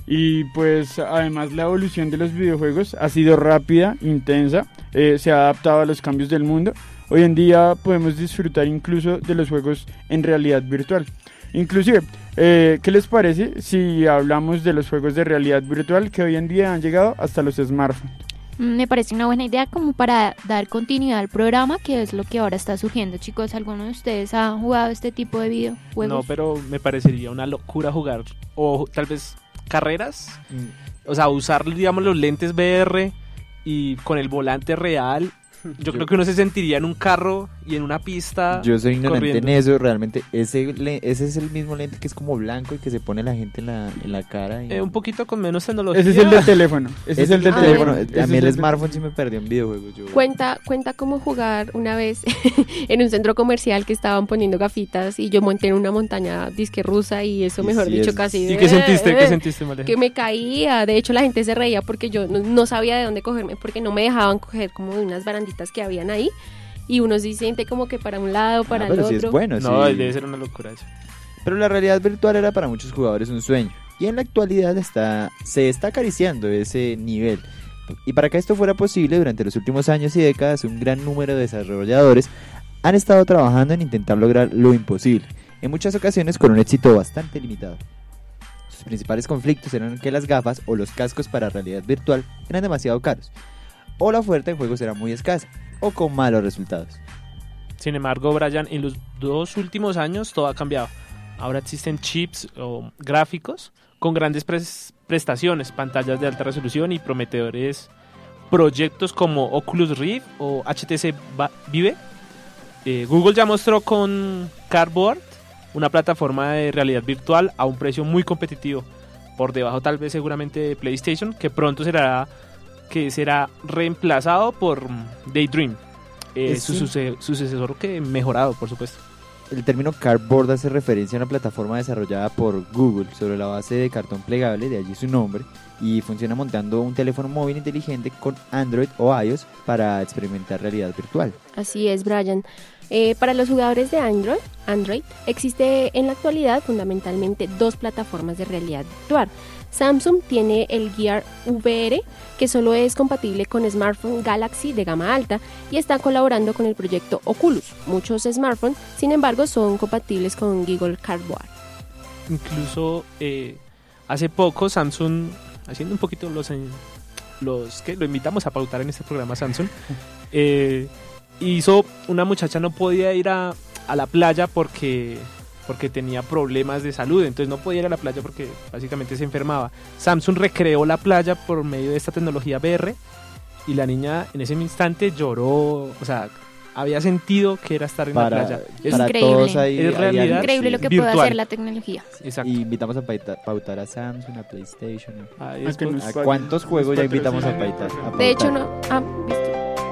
Y pues además la evolución de los videojuegos ha sido rápida, intensa, eh, se ha adaptado a los cambios del mundo. Hoy en día podemos disfrutar incluso de los juegos en realidad virtual. Inclusive, eh, ¿qué les parece si hablamos de los juegos de realidad virtual que hoy en día han llegado hasta los smartphones? Me parece una buena idea como para dar continuidad al programa, que es lo que ahora está surgiendo. Chicos, ¿alguno de ustedes ha jugado este tipo de videojuegos? No, pero me parecería una locura jugar o tal vez carreras, o sea, usar digamos los lentes V R y con el volante real. Yo, Yo- creo que uno se sentiría en un carro y en una pista. Yo soy ignorante corriendo. en eso, realmente. Ese, le- ese es el mismo lente que es como blanco y que se pone la gente en la, en la cara. Y... Eh, un poquito con menos tecnología. Ese es el del teléfono. Ese es el del Ah, teléfono. bueno. Ese A mí es el el smartphone sí me perdió en videojuegos. Yo... Cuenta, cuenta cómo jugar una vez en un centro comercial que estaban poniendo gafitas y yo monté en una montaña disque rusa y eso, Y mejor sí dicho, es- casi... ¿Y qué sentiste? ¿Qué eh, sentiste, Maleja? Que me caía, de hecho la gente se reía porque yo no, no sabía de dónde cogerme, porque no me dejaban coger como de unas baranditas que habían ahí y uno sí siente como que para un lado, para Ah, el pero otro. sí es bueno, No, sí. debe ser una locura eso. Pero la realidad virtual era para muchos jugadores un sueño. Y en la actualidad está, se está acariciando ese nivel. Y para que esto fuera posible, durante los últimos años y décadas, un gran número de desarrolladores han estado trabajando en intentar lograr lo imposible. En muchas ocasiones con un éxito bastante limitado. Sus principales conflictos eran que las gafas o los cascos para realidad virtual eran demasiado caros. o la oferta de juegos era muy escasa o con malos resultados. Sin embargo, Brian, en los dos últimos años todo ha cambiado. Ahora existen chips o gráficos con grandes pres- prestaciones, pantallas de alta resolución y prometedores proyectos como Oculus Rift o H T C Vive. Eh, Google ya mostró con Cardboard una plataforma de realidad virtual a un precio muy competitivo, por debajo tal vez seguramente de PlayStation, que pronto será que será reemplazado por Daydream, eh, Es su sí. suce- sucesor que mejorado, por supuesto. El término Cardboard hace referencia a una plataforma desarrollada por Google sobre la base de cartón plegable, de allí su nombre, y funciona montando un teléfono móvil inteligente con Android o iOS para experimentar realidad virtual. Así es, Brian. Eh, para los jugadores de Android, Android, existe en la actualidad fundamentalmente dos plataformas de realidad virtual. Samsung tiene el Gear V R, que solo es compatible con smartphone Galaxy de gama alta y está colaborando con el proyecto Oculus. Muchos smartphones, sin embargo, son compatibles con Google Cardboard. Incluso eh, hace poco Samsung, haciendo un poquito los, los que lo invitamos a pautar en este programa Samsung, eh, hizo, una muchacha no podía ir a, a la playa porque... porque tenía problemas de salud, entonces no podía ir a la playa porque básicamente se enfermaba. Samsung recreó la playa por medio de esta tecnología V R y la niña en ese instante lloró, o sea, había sentido que era estar en Para- la playa. Es para Increíble. todos ahí- es ahí realidad Increíble lo que virtual. puede hacer la tecnología. Exacto. Y invitamos a pauta- pautar a Samsung, a PlayStation. Ah, ¿A, es que nos ¿A paguen, cuántos nos juegos ya invitamos a patrocinen. pautar? a pautar? De hecho, no. Ah, listo.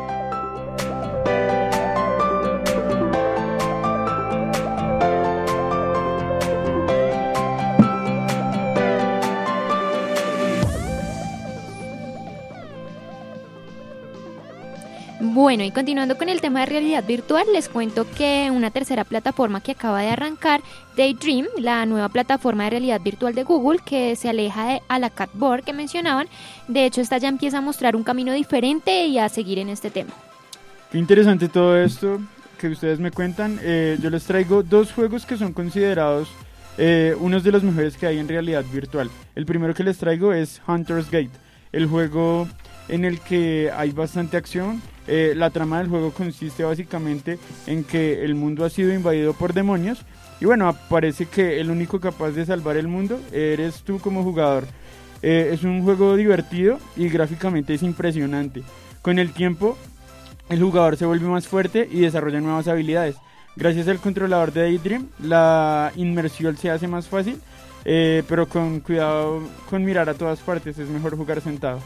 Bueno, y continuando con el tema de realidad virtual, les cuento que una tercera plataforma que acaba de arrancar, Daydream, la nueva plataforma de realidad virtual de Google, que se aleja de a la Cardboard que mencionaban, de hecho esta ya empieza a mostrar un camino diferente y a seguir en este tema. Qué interesante todo esto que ustedes me cuentan. Eh, yo les traigo dos juegos que son considerados eh, unos de los mejores que hay en realidad virtual. El primero que les traigo es Hunter's Gate, el juego en el que hay bastante acción. Eh, la trama del juego consiste básicamente en que el mundo ha sido invadido por demonios y bueno, parece que el único capaz de salvar el mundo eres tú como jugador. Eh, es un juego divertido y gráficamente es impresionante. Con el tiempo el jugador se vuelve más fuerte y desarrolla nuevas habilidades. Gracias al controlador de Daydream, la inmersión se hace más fácil, eh, pero con cuidado con mirar a todas partes, es mejor jugar sentado.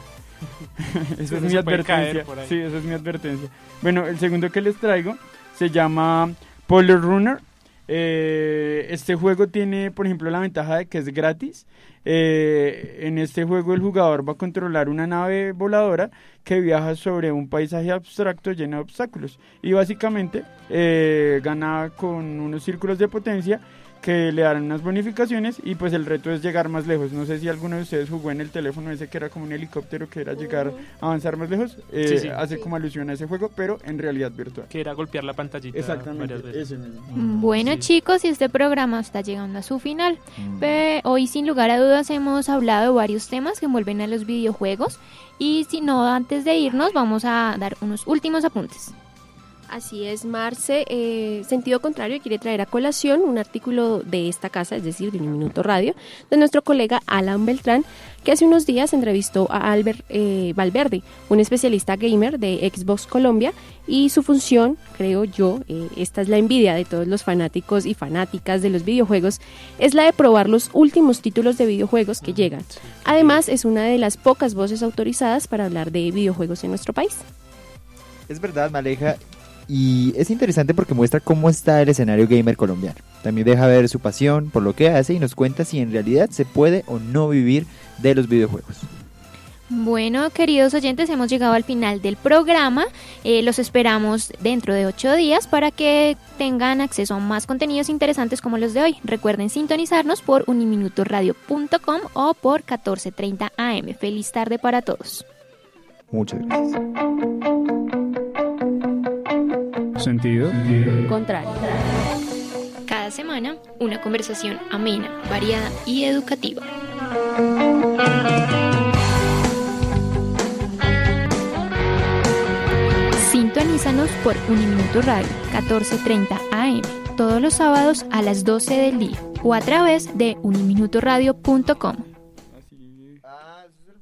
Esa es no mi se puede caer advertencia. por ahí. Sí, esa es mi advertencia. Bueno, el segundo que les traigo se llama Polar Runner. Eh, este juego tiene, por ejemplo, la ventaja de que es gratis. Eh, en este juego el jugador va a controlar una nave voladora que viaja sobre un paisaje abstracto lleno de obstáculos y básicamente eh, gana con unos círculos de potencia que le darán unas bonificaciones y pues el reto es llegar más lejos. No sé si alguno de ustedes jugó en el teléfono ese que era como un helicóptero que era llegar a avanzar más lejos. Eh, Sí, sí. hace como alusión a ese juego, pero en realidad virtual. Que era golpear la pantallita Exactamente, varias veces. ese mismo. Bueno, chicos, y este programa está llegando a su final. Pe- hoy sin lugar a dudas hemos hablado de varios temas que envuelven a los videojuegos y si no, antes de irnos vamos a dar unos últimos apuntes. Así es, Marce. Eh, sentido contrario quiere traer a colación un artículo de esta casa, es decir, de Un Minuto Radio, de nuestro colega Alan Beltrán, que hace unos días entrevistó a Albert eh, Valverde, un especialista gamer de Xbox Colombia, y su función, creo yo, eh, esta es la envidia de todos los fanáticos y fanáticas de los videojuegos, es la de probar los últimos títulos de videojuegos que llegan. Además, es una de las pocas voces autorizadas para hablar de videojuegos en nuestro país. Es verdad, Maleja. Y es interesante porque muestra cómo está el escenario gamer colombiano. También deja ver su pasión por lo que hace y nos cuenta si en realidad se puede o no vivir de los videojuegos. Bueno, queridos oyentes, hemos llegado al final del programa. Eh, los esperamos dentro de ocho días para que tengan acceso a más contenidos interesantes como los de hoy. Recuerden sintonizarnos por uniminutoradio punto com o por catorce treinta A M. Feliz tarde para todos. Muchas gracias. Sentido Contrario. Cada semana, una conversación amena, variada y educativa. Sintonízanos por Uniminuto Radio, catorce treinta A M, todos los sábados a las doce del día, o a través de uniminutoradio punto com.